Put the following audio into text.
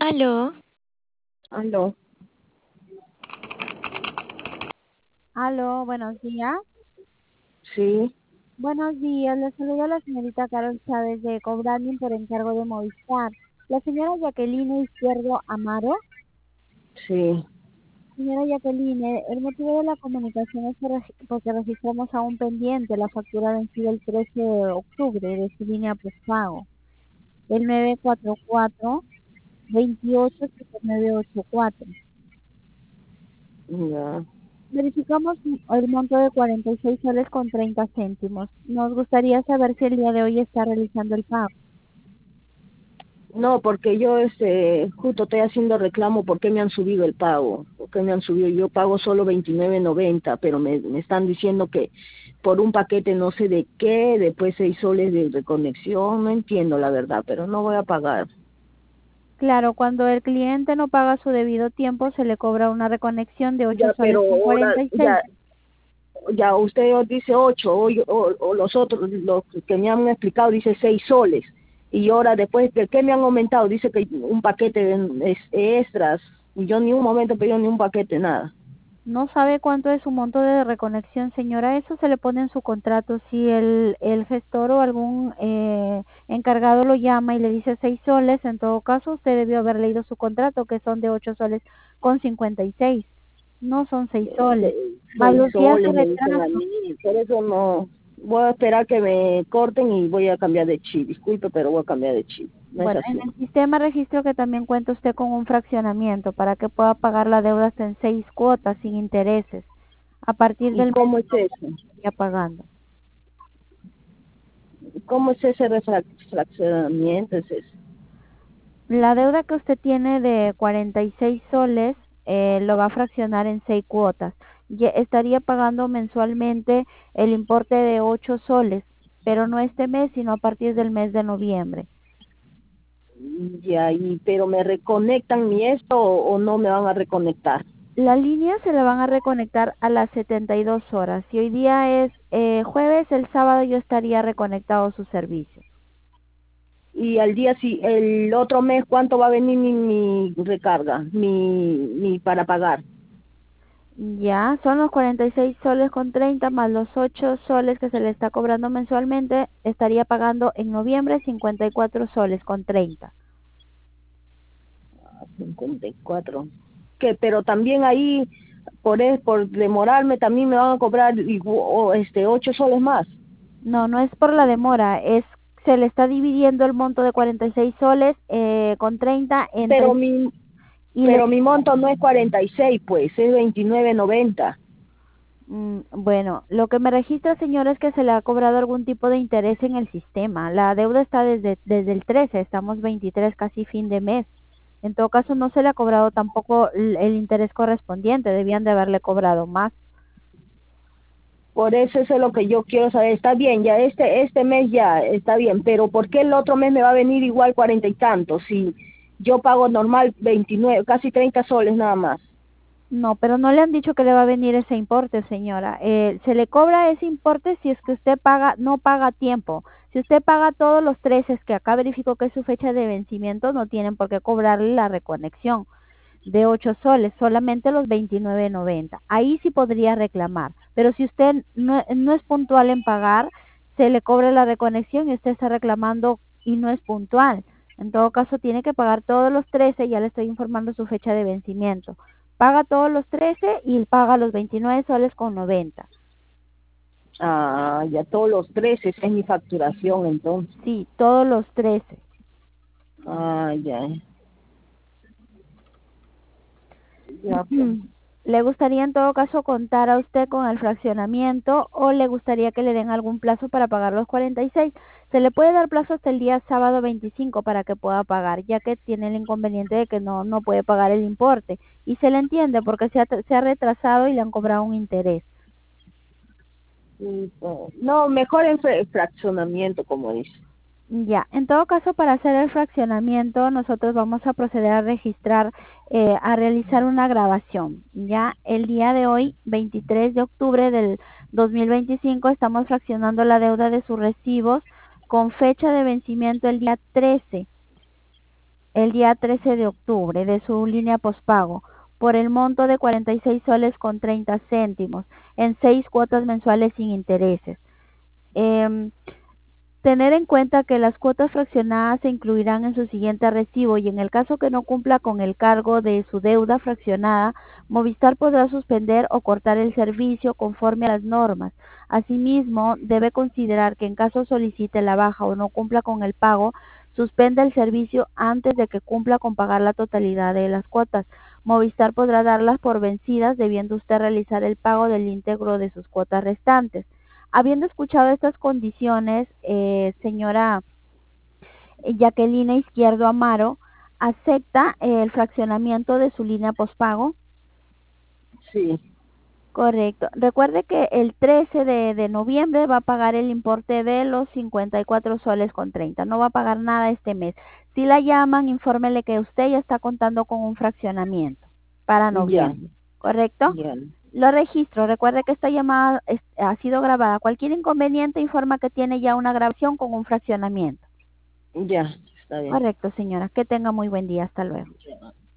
Aló, Aló, Aló, buenos días. sí, Buenos días, le saluda la señorita Carol Chávez de Cobranding por encargo de Movistar. La señora Jacqueline Izquierdo Amaro. sí, Señora Jacqueline, el motivo de la comunicación es porque registramos aún pendiente la factura vencida el 13 de octubre de su línea postpago, el 944-287984. ya. Verificamos el monto de 46 soles con 30 céntimos. Nos gustaría saber si el día de hoy está realizando el pago. No, porque yo justo estoy haciendo reclamo porque me han subido el pago, porque me han subido, yo pago solo 29.90, pero me están diciendo que por un paquete no sé de qué, después 6 soles de reconexión, no entiendo la verdad, pero no voy a pagar. Claro, cuando el cliente no paga su debido tiempo, se le cobra una reconexión de 8 Ya, soles pero con ahora, 46. ya usted dice 8, o los otros, los que me han explicado, dice 6 soles. Y ahora después, ¿de qué me han aumentado? Dice que un paquete es extras. Y yo ni un momento pedí ni un paquete, nada. No sabe cuánto es su monto de reconexión, señora. Eso se le pone en su contrato. Si el gestor o algún encargado lo llama y le dice 6 soles, en todo caso usted debió haber leído su contrato, que son de 8 soles con 56. No son 6 soles. Más 6 los días de soles me dicen a retraso. mí. Por eso no. Voy a esperar que me corten y voy a cambiar de chip. Disculpe, pero voy a cambiar de chip. No es Bueno, en así. el sistema registro que también cuenta usted con un fraccionamiento para que pueda pagar la deuda hasta en 6 cuotas sin intereses. A partir ¿Y del mes cómo es eso? estaría pagando. ¿Cómo es ese fraccionamiento? ¿Es eso? La deuda que usted tiene de 46 soles lo va a fraccionar en 6 cuotas. Estaría pagando mensualmente el importe de 8 soles, pero no este mes, sino a partir del mes de noviembre. Ya, pero ¿me reconectan mi esto o no me van a reconectar? La línea se la van a reconectar a las 72 horas. Si hoy día es jueves, el sábado yo estaría reconectado a su servicio. Y al día, si el otro mes, ¿cuánto va a venir mi recarga, mi para pagar? Ya, son los 46 soles con 30 más los 8 soles que se le está cobrando mensualmente, estaría pagando en noviembre 54 soles con 30. 54. Que, pero también ahí, por demorarme, también me van a cobrar 8 soles más. No, no es por la demora, se le está dividiendo el monto de 46 soles con 30 Pero entre mi, y le pero mi monto no es 46, pues, es 29.90. Bueno, lo que me registra, señor, es que se le ha cobrado algún tipo de interés en el sistema. La deuda está desde el 13, estamos 23, casi fin de mes. En todo caso, no se le ha cobrado tampoco el interés correspondiente, debían de haberle cobrado más. Por eso es lo que yo quiero saber. Está bien, ya este mes ya está bien, pero ¿por qué el otro mes me va a venir igual 40 y tantos? Si yo pago normal 29, casi 30 soles nada más. No, pero no le han dicho que le va a venir ese importe, señora. Se le cobra ese importe si es que usted paga, no paga a tiempo. Si usted paga todos los 13 que acá verificó que es su fecha de vencimiento, no tienen por qué cobrarle la reconexión de 8 soles, solamente los 29.90. Ahí sí podría reclamar, pero si usted no es puntual en pagar, se le cobra la reconexión y usted está reclamando y no es puntual. En todo caso, tiene que pagar todos los 13, ya le estoy informando su fecha de vencimiento. Paga todos los 13 y paga los 29 soles con 90. Ah, ya todos los 13, esa es mi facturación entonces. Sí, todos los 13. Ah, ya. Ya, pues. ¿Le gustaría en todo caso contar a usted con el fraccionamiento o le gustaría que le den algún plazo para pagar los 46? Se le puede dar plazo hasta el día sábado 25 para que pueda pagar, ya que tiene el inconveniente de que no puede pagar el importe. Y se le entiende porque se ha retrasado y le han cobrado un interés. Sí, pues. No, mejor en fraccionamiento, como dice. Ya, en todo caso, para hacer el fraccionamiento, nosotros vamos a proceder a registrar, a realizar una grabación. Ya el día de hoy, 23 de octubre del 2025, estamos fraccionando la deuda de sus recibos con fecha de vencimiento el día 13. el día 13 de octubre de su línea pospago por el monto de 46 soles con 30 céntimos en 6 cuotas mensuales sin intereses. Em, Tener en cuenta que las cuotas fraccionadas se incluirán en su siguiente recibo y en el caso que no cumpla con el cargo de su deuda fraccionada, Movistar podrá suspender o cortar el servicio conforme a las normas. Asimismo, debe considerar que en caso solicite la baja o no cumpla con el pago, suspenda el servicio antes de que cumpla con pagar la totalidad de las cuotas. Movistar podrá darlas por vencidas, debiendo usted realizar el pago del íntegro de sus cuotas restantes. Habiendo escuchado estas condiciones, señora Jacqueline Izquierdo Amaro, ¿acepta el fraccionamiento de su línea pospago? Sí, Correcto. Recuerde que el 13 de noviembre va a pagar el importe de los 54 soles con 30. No va a pagar nada este mes. Si la llaman, infórmele que usted ya está contando con un fraccionamiento para ya, noviembre. ¿Correcto? ya, Lo registro. Recuerde que esta llamada ha sido grabada. Cualquier inconveniente informa que tiene ya una grabación con un fraccionamiento. ya, está bien. Correcto, señora. Que tenga muy buen día. Hasta luego. Ya.